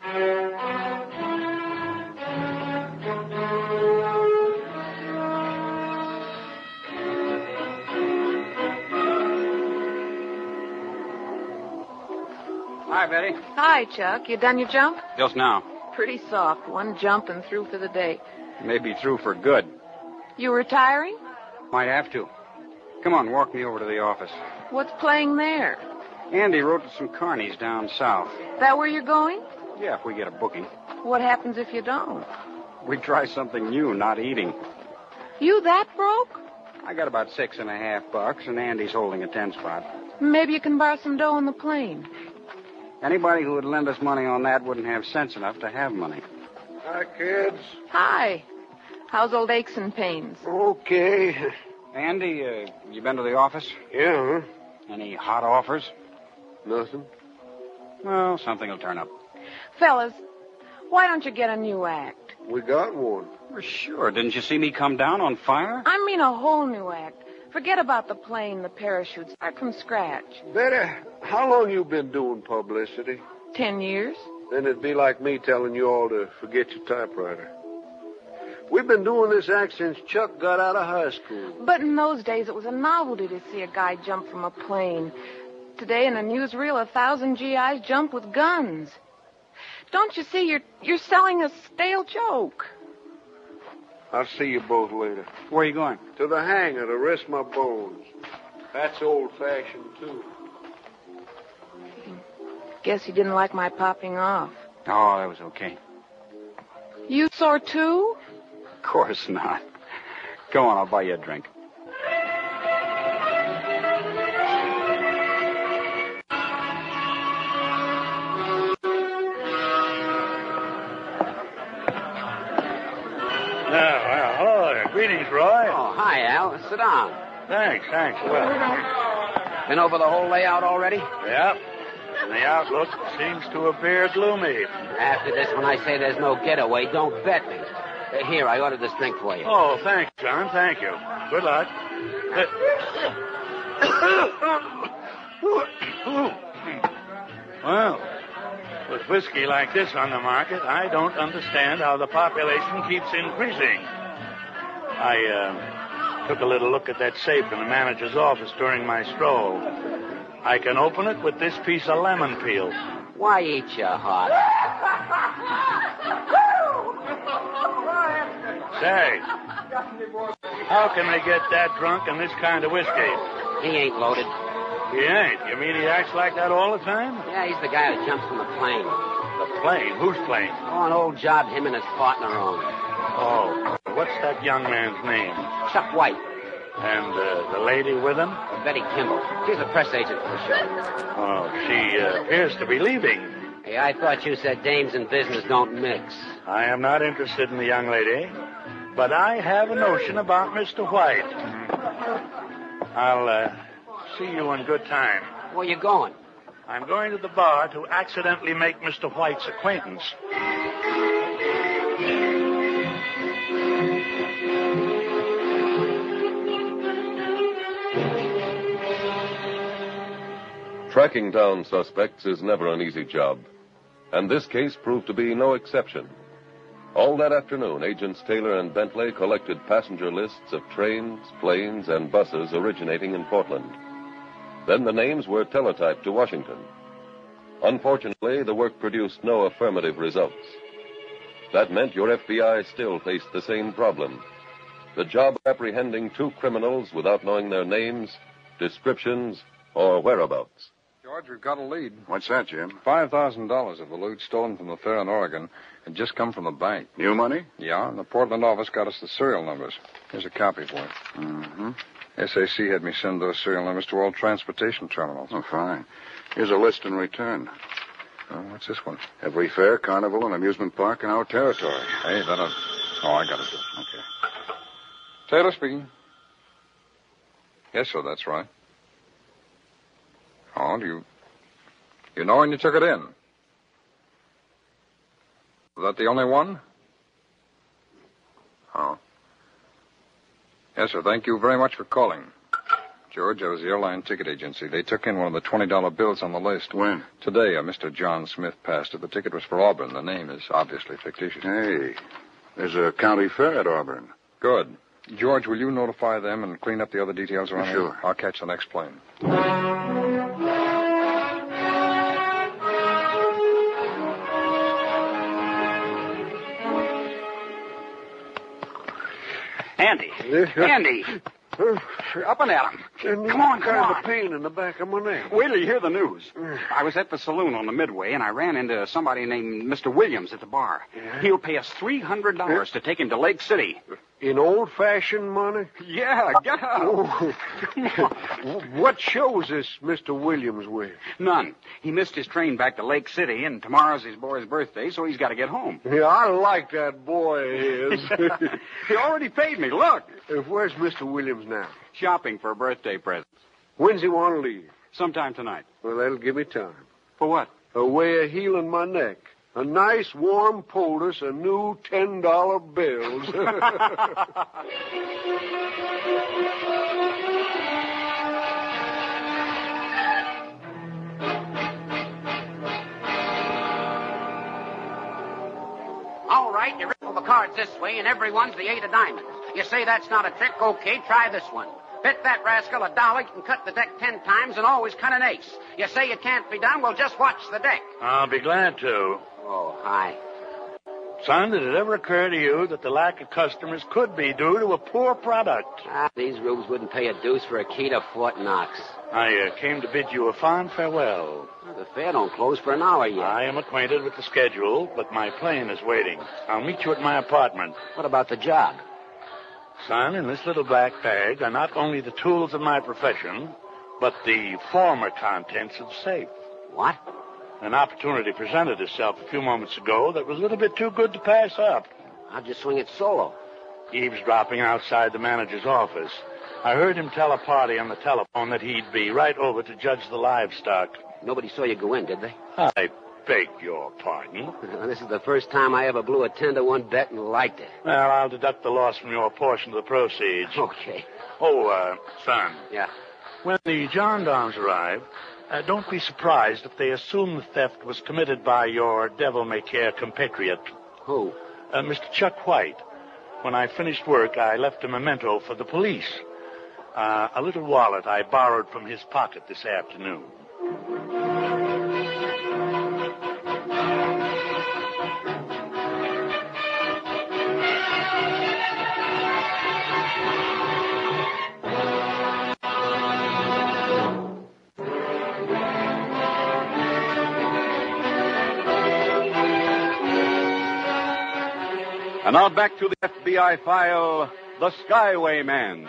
Hi, Betty.
Hi, Chuck. You done your jump?
Just now.
Pretty soft. One jump and through for the day.
Maybe through for good.
You retiring?
Might have to. Come on, walk me over to the office.
What's playing there?
Andy wrote to some carnies down south.
That where you're going?
Yeah, if we get a booking.
What happens if you don't?
We try something new, not eating.
You that broke?
I got about six and a half bucks, and Andy's holding a ten spot.
Maybe you can borrow some dough on the plane.
Anybody who would lend us money on that wouldn't have sense enough to have money.
Hi, kids.
Hi. How's old aches and pains?
Okay.
Andy, uh, you been to the office?
Yeah.
Any hot offers?
Nothing.
Well, something will turn up.
Fellas, why don't you get a new act?
We got one.
Well, sure. Didn't you see me come down on fire?
I mean a whole new act. Forget about the plane, the parachute. Start from scratch.
Betty, how long you been doing publicity?
Ten years.
Then it'd be like me telling you all to forget your typewriter. We've been doing this act since Chuck got out of high school.
But in those days, it was a novelty to see a guy jump from a plane. Today, in a newsreel, a thousand G Is jump with guns. Don't you see, you're you're selling a stale joke.
I'll see you both later.
Where are you going?
To the hangar to rest my bones. That's old-fashioned, too.
Guess you didn't like my popping off.
Oh, that was okay.
You sore, too?
Of course not. Go on, I'll buy you a drink.
Oh, well, hello there. Greetings, Roy.
Oh, hi, Al. Sit down.
Thanks, thanks. Well,
been over the whole layout already?
Yeah. And the outlook seems to appear gloomy.
After this, when I say there's no getaway, don't bet me. Uh, here, I ordered this drink for you.
Oh, thanks, John. Thank you. Good luck. Well, with whiskey like this on the market, I don't understand how the population keeps increasing. I uh, took a little look at that safe in the manager's office during my stroll. I can open it with this piece of lemon peel.
Why eat your heart?
Say, how can they get that drunk in this kind of whiskey?
He ain't loaded.
He ain't? You mean he acts like that all the time?
Yeah, he's the guy who jumps from the plane.
The plane? Whose plane?
Oh, an old job him and his partner own.
Oh, what's that young man's name?
Chuck White.
And uh, the lady with him?
Uh, Betty Kimball. She's a press agent for the show.
Oh, she uh, appears to be leaving.
Hey, I thought you said dames and business don't mix.
I am not interested in the young lady, but I have a notion about Mister White. I'll uh, see you in good time.
Where you going?
I'm going to the bar to accidentally make Mister White's acquaintance.
Tracking down suspects is never an easy job, and this case proved to be no exception. All that afternoon, Agents Taylor and Bentley collected passenger lists of trains, planes, and buses originating in Portland. Then the names were teletyped to Washington. Unfortunately, the work produced no affirmative results. That meant your F B I still faced the same problem. The job of apprehending two criminals without knowing their names, descriptions, or whereabouts.
George, we've got a lead.
What's that, Jim?
Five thousand dollars of the loot stolen from the fair in Oregon had just come from the bank.
New money?
Yeah, and the Portland office got us the serial numbers. Here's a copy for you.
Mm-hmm.
S A C had me send those serial numbers to all transportation terminals.
Oh, fine. Here's a list in return.
Oh, what's this one?
Every fair, carnival, and amusement park in our territory.
Hey, that'll... Oh, I got it. Okay. Taylor speaking. Yes, sir, that's right. Oh, do you... You know when you took it in? Was that the only one? Oh. Yes, sir, thank you very much for calling. George, I was the airline ticket agency. They took in one of the twenty dollar bills on the list.
When?
Today, a Mister John Smith passed it. The ticket was for Auburn. The name is obviously fictitious.
Hey, there's a county fair at Auburn.
Good. George, will you notify them and clean up the other details around
Sure.
here? I'll catch the next plane.
Andy. Andy. Up and at him. Come on, come on.
Kind of pain in the back of my neck.
Wait till you hear the news. I was at the saloon on the Midway, and I ran into somebody named Mister Williams at the bar.
Yeah?
He'll pay us three hundred dollars to take him to Lake City.
In old-fashioned money?
Yeah, get up.
Oh. What shows is Mister Williams with?
None. He missed his train back to Lake City, and tomorrow's his boy's birthday, so he's got to get home.
Yeah, I like that boy of his.
He already paid me. Look.
Uh, where's Mister Williams now?
Shopping for a birthday present.
When's he want to leave?
Sometime tonight.
Well, that'll give me time.
For what?
A way of healing my neck. A nice warm poultice of new ten dollar bills.
All right, you riffle the cards this way, and everyone's the eight of diamonds. You say that's not a trick? Okay, try this one. Bet that rascal a dollar you can cut the deck ten times and always cut an ace. You say it can't be done? Well, just watch the deck.
I'll be glad to.
Oh, hi.
Son, did it ever occur to you that the lack of customers could be due to a poor product?
Ah, these rubes wouldn't pay a deuce for a key to Fort Knox.
I uh, came to bid you a fond farewell.
The fair don't close for an hour yet.
I am acquainted with the schedule, but my plane is waiting. I'll meet you at my apartment.
What about the job?
Son, in this little black bag are not only the tools of my profession, but the former contents of the safe.
What?
An opportunity presented itself a few moments ago that was a little bit too good to pass up.
How'd you swing it solo?
Eavesdropping outside the manager's office. I heard him tell a party on the telephone that he'd be right over to judge the livestock.
Nobody saw you go in, did they?
I beg your pardon.
This is the first time I ever blew a ten to one bet and liked it.
Well, I'll deduct the loss from your portion of the proceeds.
Okay.
Oh, uh, son.
Yeah.
When the gendarmes arrive, uh, don't be surprised if they assume the theft was committed by your devil-may-care compatriot.
Who?
Uh, Mister Chuck White. When I finished work, I left a memento for the police. Uh, a little wallet I borrowed from his pocket this afternoon.
And now back to the F B I file, The Skywayman.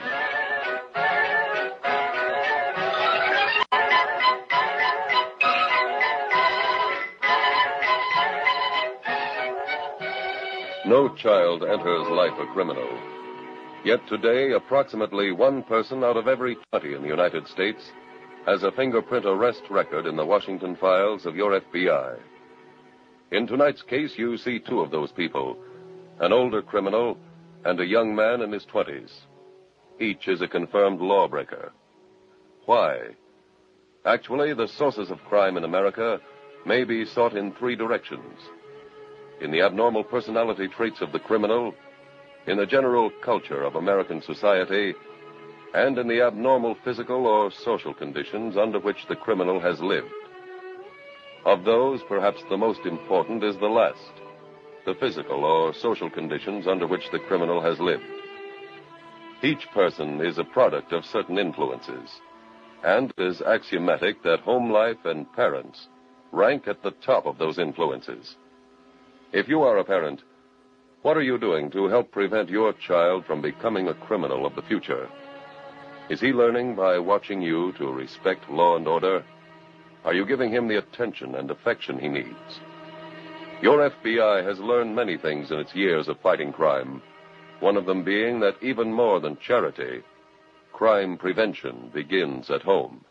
No child enters life a criminal. Yet today, approximately one person out of every twenty in the United States has a fingerprint arrest record in the Washington files of your F B I. In tonight's case, you see two of those people, an older criminal and a young man in his twenties. Each is a confirmed lawbreaker. Why? Actually, the sources of crime in America may be sought in three directions. In the abnormal personality traits of the criminal, in the general culture of American society, and in the abnormal physical or social conditions under which the criminal has lived. Of those, perhaps the most important is the last, the physical or social conditions under which the criminal has lived. Each person is a product of certain influences, and it is axiomatic that home life and parents rank at the top of those influences. If you are a parent, what are you doing to help prevent your child from becoming a criminal of the future? Is he learning by watching you to respect law and order? Are you giving him the attention and affection he needs? Your F B I has learned many things in its years of fighting crime, one of them being that even more than charity, crime prevention begins at home.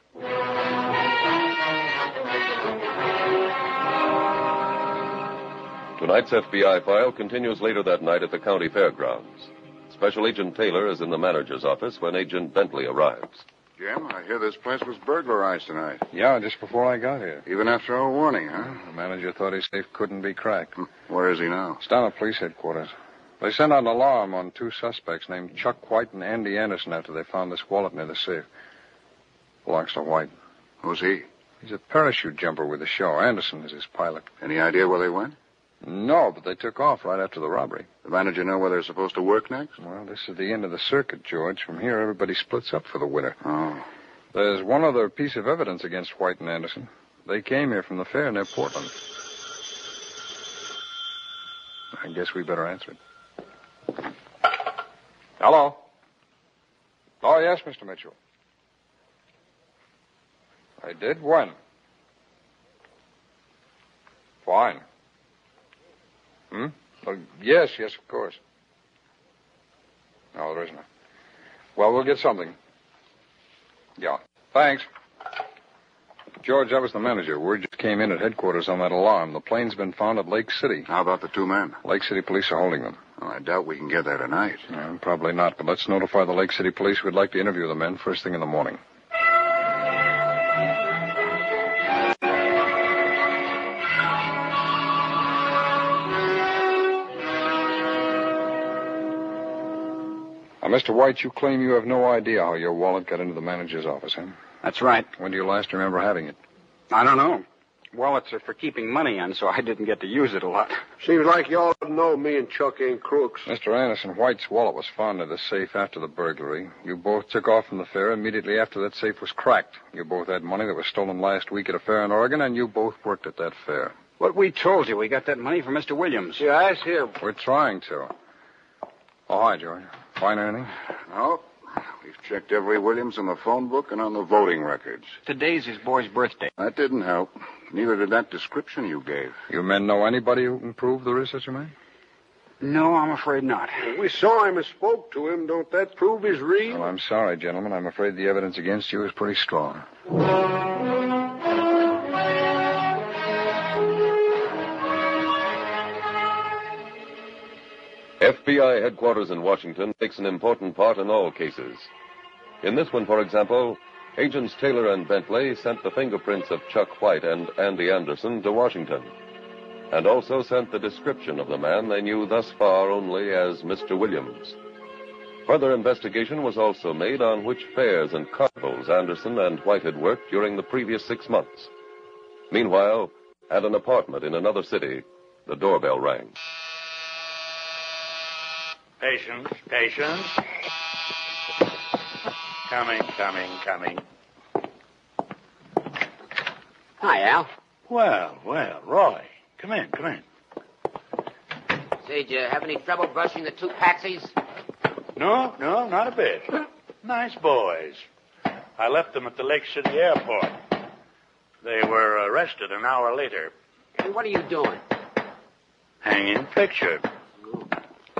Tonight's F B I file continues later that night at the county fairgrounds. Special Agent Taylor is in the manager's office when Agent Bentley arrives.
Jim, I hear this place was burglarized tonight.
Yeah, just before I got here.
Even after our warning, huh?
The manager thought his safe couldn't be cracked.
Where is he now?
It's down at police headquarters. They sent out an alarm on two suspects named Chuck White and Andy Anderson after they found this wallet near the safe. Belongs to White.
Who's he?
He's a parachute jumper with the show. Anderson is his pilot.
Any idea where they went?
No, but they took off right after the robbery.
The manager know where they're supposed to work next?
Well, this is the end of the circuit, George. From here, everybody splits up for the winter.
Oh.
There's one other piece of evidence against White and Anderson. They came here from the fair near Portland. I guess we better answer it. Hello? Oh, yes, Mister Mitchell. I did? When? Fine. Hmm? Oh, yes, yes, of course. No, there isn't. Well, we'll get something. Yeah. Thanks. George, that was the manager. Word just came in at headquarters on that alarm. The plane's been found at Lake City.
How about the two men?
Lake City police are holding them.
Well, I doubt we can get there tonight.
Yeah, probably not, but let's notify the Lake City police. We'd like to interview the men first thing in the morning. Now, Mister White, you claim you have no idea how your wallet got into the manager's office, huh?
That's right.
When do you last remember having it?
I don't know. Wallets are for keeping money in, so I didn't get to use it a lot.
Seems like y'all know me and Chuck ain't crooks.
Mister Anderson, White's wallet was found in the safe after the burglary. You both took off from the fair immediately after that safe was cracked. You both had money that was stolen last week at a fair in Oregon, and you both worked at that fair.
What we told you, we got that money from Mister Williams.
Yeah, ask him.
We're trying to. Oh, hi, George. Find anything?
No. We've checked every Williams in the phone book and on the voting records.
Today's his boy's birthday.
That didn't help. Neither did that description you gave.
You men know anybody who can prove there is such a man?
No, I'm afraid not.
If we saw him and spoke to him, don't that prove he's real?
Well, I'm sorry, gentlemen. I'm afraid the evidence against you is pretty strong.
F B I headquarters in Washington takes an important part in all cases. In this one, for example, Agents Taylor and Bentley sent the fingerprints of Chuck White and Andy Anderson to Washington, and also sent the description of the man they knew thus far only as Mister Williams. Further investigation was also made on which fairs and carnivals Anderson and White had worked during the previous six months. Meanwhile, at an apartment in another city, the doorbell rang.
Patience, patience. Coming, coming, coming.
Hi, Al.
Well, well, Roy. Come in, come in.
Say, did you have any trouble brushing the two patsies?
No, no, not a bit. Nice boys. I left them at the Lake City airport. They were arrested an hour later.
And what are you doing?
Hanging picture.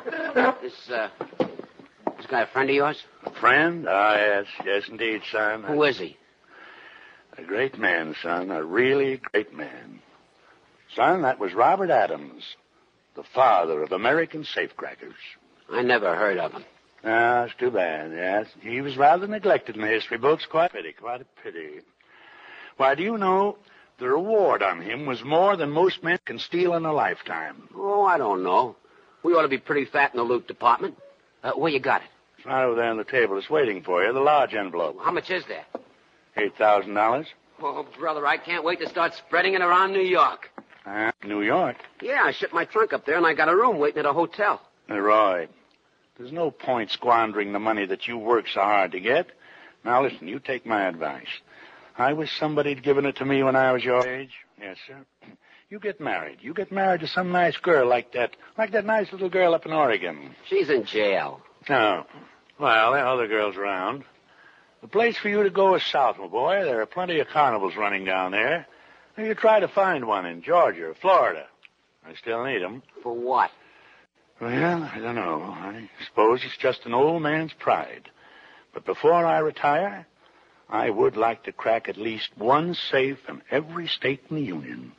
This, uh, this guy a friend of yours?
A friend? Ah, yes. Yes, indeed, son.
Who is he?
A great man, son. A really great man. Son, that was Robert Adams, the father of American safecrackers.
I never heard of him.
Ah, it's too bad, yes. He was rather neglected in the history books. Quite a pity, quite a pity. Why, do you know, the reward on him was more than most men can steal in a lifetime.
Oh, I don't know. We ought to be pretty fat in the loot department. Uh, where you got it?
It's right over there on the table. It's waiting for you, the large envelope.
How much is there?
Eight thousand dollars.
Oh, brother, I can't wait to start spreading it around New York.
Uh, New York?
Yeah, I shipped my trunk up there, and I got a room waiting at a hotel.
Uh, Roy, there's no point squandering the money that you work so hard to get. Now, listen, you take my advice. I wish somebody'd given it to me when I was your age. Yes, sir. You get married. You get married to some nice girl like that, like that nice little girl up in Oregon.
She's in jail.
Oh. Well, there are other girls around. The place for you to go is south, my boy. There are plenty of carnivals running down there. You try to find one in Georgia or Florida. I still need 'em.
For what?
Well, I don't know. I suppose it's just an old man's pride. But before I retire, I would like to crack at least one safe in every state in the Union.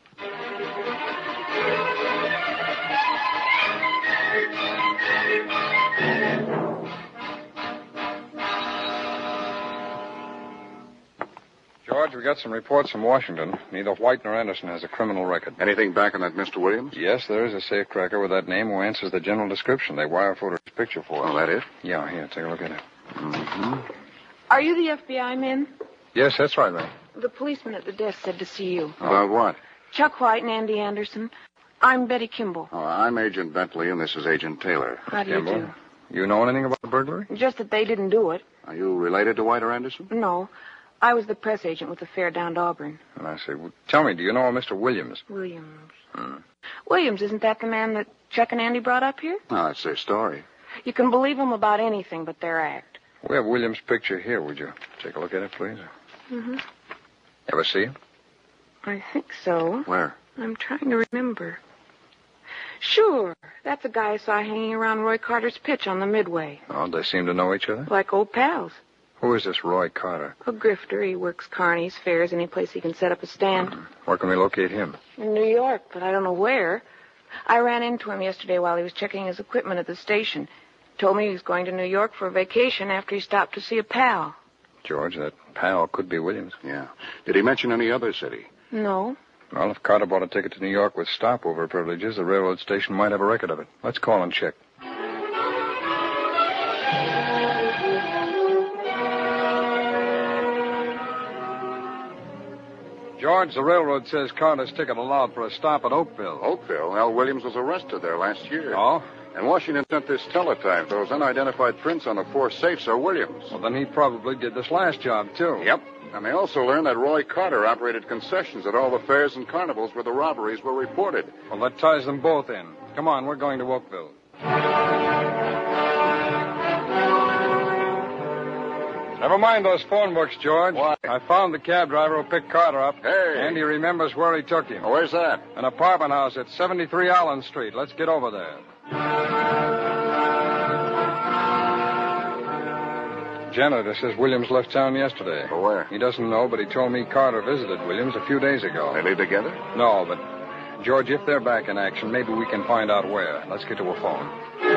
George, we got some reports from Washington. Neither White nor Anderson has a criminal record.
Anything back on that Mister Williams?
Yes, there is a safecracker with that name who answers the general description. They wire photoed his picture for us.
Oh, that it?
Yeah, here, take a look at it.
Mm-hmm.
Are you the F B I men?
Yes, that's right, ma'am.
The policeman at the desk said to see you.
About what?
Chuck White and Andy Anderson. I'm Betty Kimball.
Oh, I'm Agent Bentley, and this is Agent Taylor.
How do you
Kimball,
do?
You know anything about the burglary?
Just that they didn't do it.
Are you related to White or Anderson?
No. I was the press agent with the fair down to Auburn.
And I say, well, tell me, do you know a Mister Williams?
Williams.
Hmm.
Williams, isn't that the man that Chuck and Andy brought up here?
No, that's their story.
You can believe them about anything but their act.
We have Williams' picture here. Would you take a look at it, please?
Mm-hmm.
Ever see him?
I think so.
Where?
I'm trying to remember. Sure. That's a guy I saw hanging around Roy Carter's pitch on the Midway.
Oh, they seem to know each other?
Like old pals.
Who is this Roy Carter?
A grifter. He works carnies, fairs, any place he can set up a stand.
Mm. Where can we locate him?
In New York, but I don't know where. I ran into him yesterday while he was checking his equipment at the station. Told me he was going to New York for a vacation after he stopped to see a pal.
George, that pal could be Williams.
Yeah. Did he mention any other city?
No.
Well, if Carter bought a ticket to New York with stopover privileges, the railroad station might have a record of it. Let's call and check. George, the railroad says Carter's ticket allowed for a stop at Oakville.
Oakville? Al Williams was arrested there last year.
Oh?
And Washington sent this teletype. Those unidentified prints on the four safes are Williams.
Well, then he probably did this last job, too.
Yep. And they also learned that Roy Carter operated concessions at all the fairs and carnivals where the robberies were reported.
Well, that ties them both in. Come on, we're going to Oakville. Never mind those phone books, George.
Why?
I found the cab driver who picked Carter up.
Hey.
And he remembers where he took him.
Oh, where's that?
An apartment house at seventy-three Allen Street. Let's get over there. Janitor says Williams left town yesterday.
For where?
He doesn't know, but he told me Carter visited Williams a few days ago.
They live together?
No, but, George, if they're back in action, maybe we can find out where. Let's get to a phone.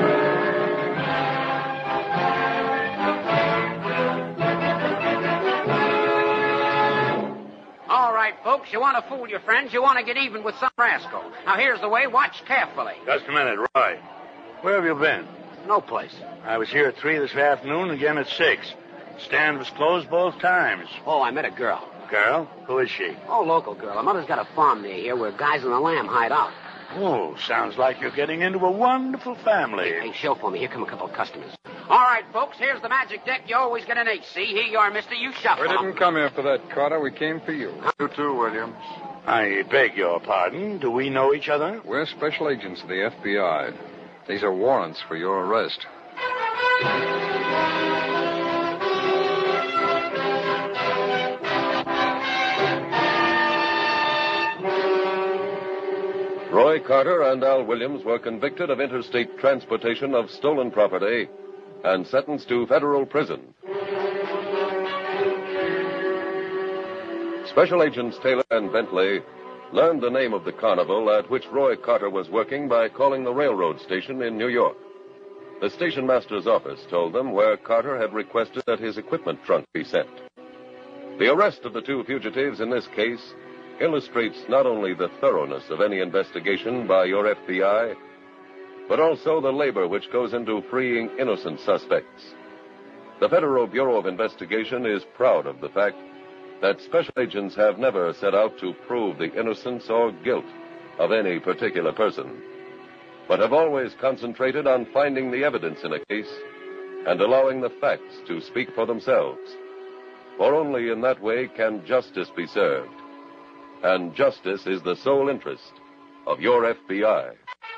All right, folks, you want to fool your friends. You want to get even with some rascal. Now, here's the way. Watch carefully.
Just a minute, Roy. Where have you been?
No place.
I was here at three this afternoon, again at six. Stand was closed both times.
Oh, I met a girl.
Girl? Who is she?
Oh, local girl. Her mother's got a farm near here where guys and the lamb hide out.
Oh, sounds like you're getting into a wonderful family.
Hey, hey, show for me. Here come a couple of customers. All right, folks, here's the magic deck. You always get an ace. See, here you are, mister. You shuffle.
We didn't come here for that, Carter. We came for you.
You too, Williams.
I beg your pardon. Do we know each other?
We're special agents of the F B I. These are warrants for your arrest.
Roy Carter and Al Williams were convicted of interstate transportation of stolen property and sentenced to federal prison. Special Agents Taylor and Bentley learned the name of the carnival at which Roy Carter was working by calling the railroad station in New York. The station master's office told them where Carter had requested that his equipment trunk be sent. The arrest of the two fugitives in this case illustrates not only the thoroughness of any investigation by your F B I, but also the labor which goes into freeing innocent suspects. The Federal Bureau of Investigation is proud of the fact that special agents have never set out to prove the innocence or guilt of any particular person, but have always concentrated on finding the evidence in a case and allowing the facts to speak for themselves. For only in that way can justice be served. And justice is the sole interest of your F B I.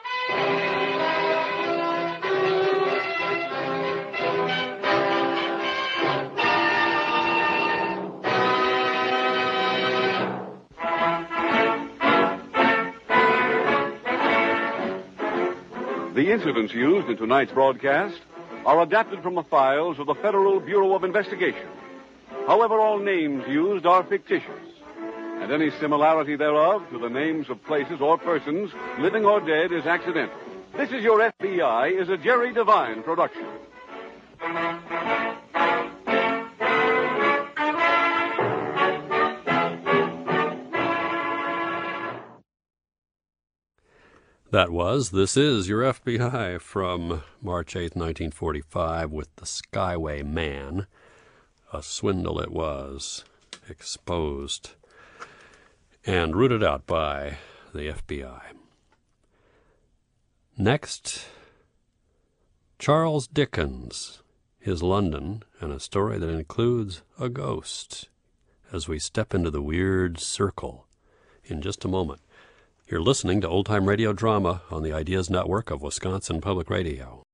The incidents used in tonight's broadcast are adapted from the files of the Federal Bureau of Investigation. However, all names used are fictitious, and any similarity thereof to the names of places or persons, living or dead, is accidental. This Is Your F B I is a Jerry Devine production.
That was This Is Your F B I from March eighth, nineteen forty-five, with The Skyway Man. A swindle it was, exposed and rooted out by the F B I. Next, Charles Dickens, his London, and a story that includes a ghost, as we step into the weird circle in just a moment. You're listening to Old Time Radio Drama on the Ideas Network of Wisconsin Public Radio.